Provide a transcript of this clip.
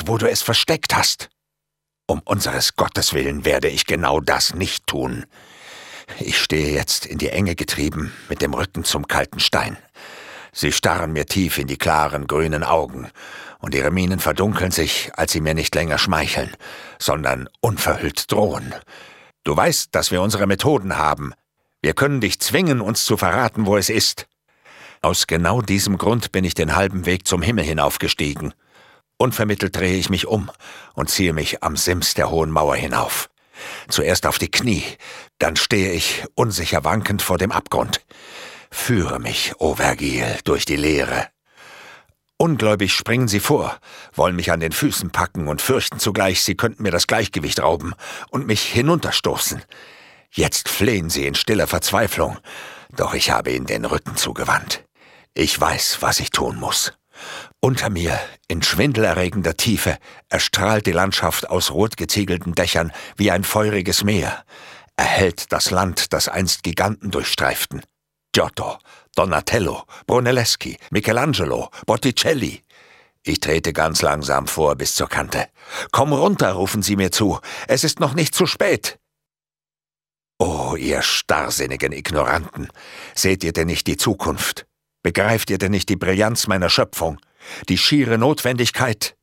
wo du es versteckt hast. Um unseres Gottes willen werde ich genau das nicht tun. Ich stehe jetzt in die Enge getrieben, mit dem Rücken zum kalten Stein. Sie starren mir tief in die klaren, grünen Augen, und ihre Mienen verdunkeln sich, als sie mir nicht länger schmeicheln, sondern unverhüllt drohen. Du weißt, dass wir unsere Methoden haben. Wir können dich zwingen, uns zu verraten, wo es ist. Aus genau diesem Grund bin ich den halben Weg zum Himmel hinaufgestiegen. Unvermittelt drehe ich mich um und ziehe mich am Sims der hohen Mauer hinauf. Zuerst auf die Knie, dann stehe ich unsicher wankend vor dem Abgrund. Führe mich, o Vergil, durch die Leere. Ungläubig springen sie vor, wollen mich an den Füßen packen und fürchten zugleich, sie könnten mir das Gleichgewicht rauben und mich hinunterstoßen. Jetzt flehen sie in stiller Verzweiflung, doch ich habe ihnen den Rücken zugewandt. Ich weiß, was ich tun muss. Unter mir, in schwindelerregender Tiefe, erstrahlt die Landschaft aus rot geziegelten Dächern wie ein feuriges Meer, erhellt das Land, das einst Giganten durchstreiften. Giotto, Donatello, Brunelleschi, Michelangelo, Botticelli. Ich trete ganz langsam vor bis zur Kante. »Komm runter«, rufen sie mir zu, »es ist noch nicht zu spät.« Oh, ihr starrsinnigen Ignoranten, seht ihr denn nicht die Zukunft? Begreift ihr denn nicht die Brillanz meiner Schöpfung, die schiere Notwendigkeit?